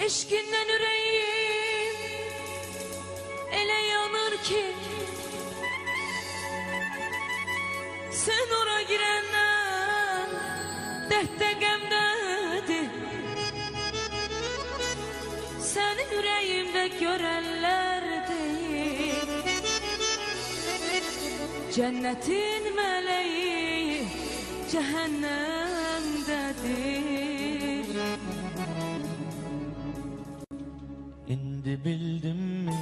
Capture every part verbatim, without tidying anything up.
Eşkinden yüreğim ele yanır ki, sen ora girenden dertte gemdedir. Seni yüreğimde görenler değil, cennetin meleği cehennemdedir. İndi bildim mi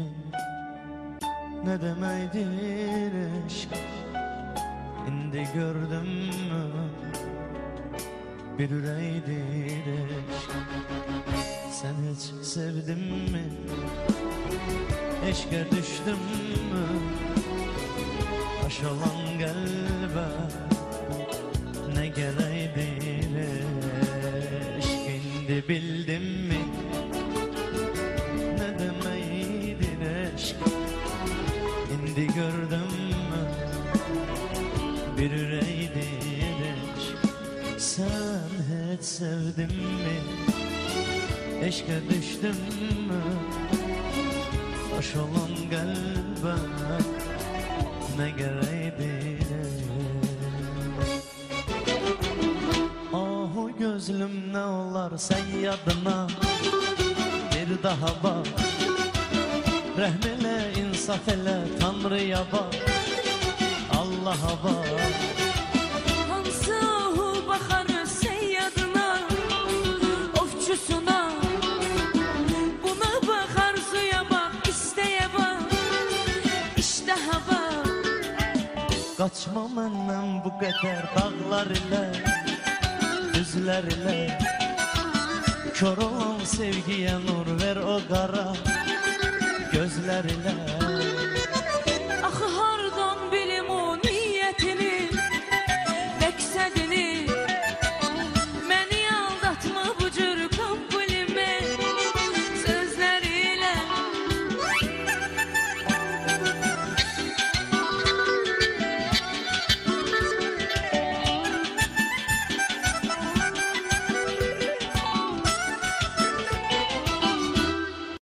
ne demeydir aşk? İndi gördüm mü bir yüreğdir aşk? Sen hiç sevdin mi? Eşke düştün mü? Taş olan kalbe ne gereğdir aşk? İndi bildim mi ne demeydir aşk? İndi gördüm mü bir yüreğdir aşk? Sen hiç sevdin mi? Eşke düştün mü? Taş olan kalbe ne gereğdir? Ahu gözlüm ne olar sen yadına bir daha bak. Rahmele insaf ele Tanrı'ya bak, Allah'a bak. Hansı ahu bakar seyyadına, ofçusuna, buna bakar suya bak, isteye bak, iştaha bak. Kaçma menden bu kadar dağlar ile, düzler ile. Kör olan sevgiye nur ver o kara gözler ile. Axı har